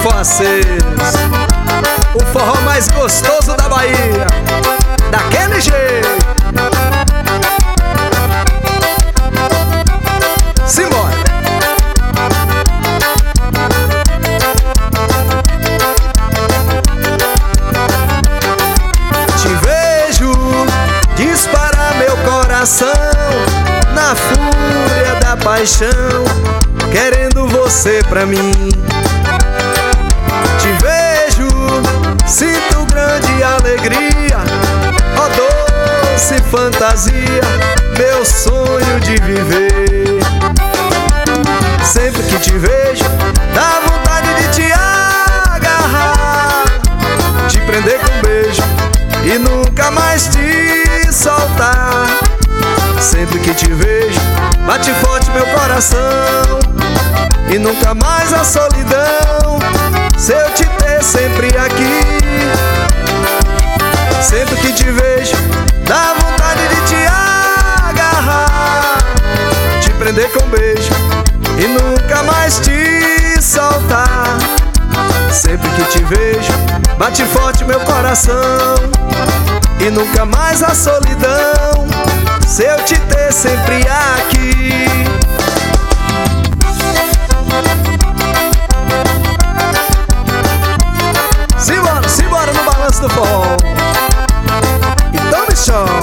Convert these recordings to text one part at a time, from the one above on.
Fifocês, o forró mais gostoso da Bahia, daquele jeito. Simbora! Te vejo disparar meu coração na fúria da paixão, querendo você pra mim. Te vejo, sinto grande alegria, ó doce fantasia, meu sonho de viver. Sempre que te vejo, dá vontade de te agarrar, te prender com um beijo e nunca mais te soltar. Sempre que te vejo, bate forte meu coração e nunca mais a solidão, se eu te ter sempre aqui. Sempre que te vejo, dá vontade de te agarrar, te prender com um beijo e nunca mais te soltar. Sempre que te vejo, bate forte meu coração e nunca mais a solidão, se eu te ter sempre aqui. Simbora, simbora no balanço do forró. Então me chama.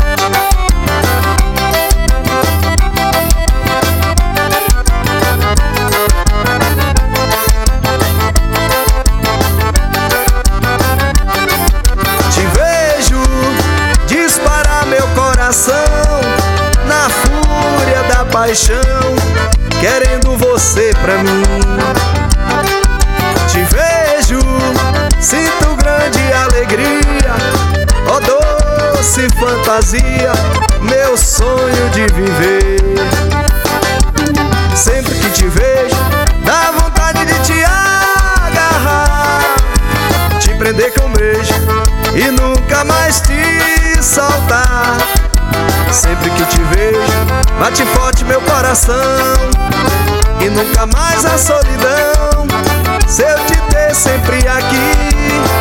Te vejo disparar meu coração na fúria da paixão, querendo você pra mim. Te vejo, sinto grande alegria, ó doce fantasia, meu sonho de viver. Sempre que te vejo, dá vontade de te agarrar, te prender com um beijo e nunca mais te soltar. Sempre que te vejo, bate forte meu coração e nunca mais a solidão, se eu te ter sempre aqui.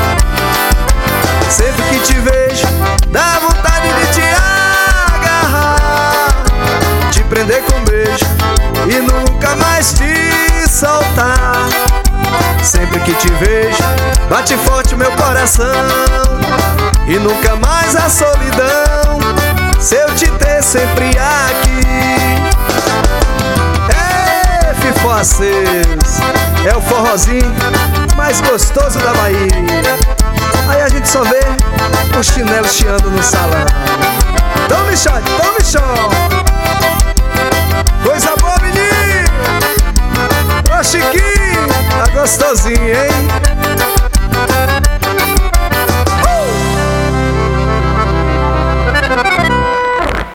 Sempre que te vejo, dá vontade de te agarrar, te prender com um beijo e nunca mais te soltar. Sempre que te vejo, bate forte meu coração e nunca mais a solidão, se eu te ter sempre aqui. Fifocês, é o forrozinho mais gostoso da Bahia. Aí a gente só vê o chinelo chiando no salão. Tome shot, tome shot. Coisa boa, menino. Ô Chiquinho, tá gostosinho, hein?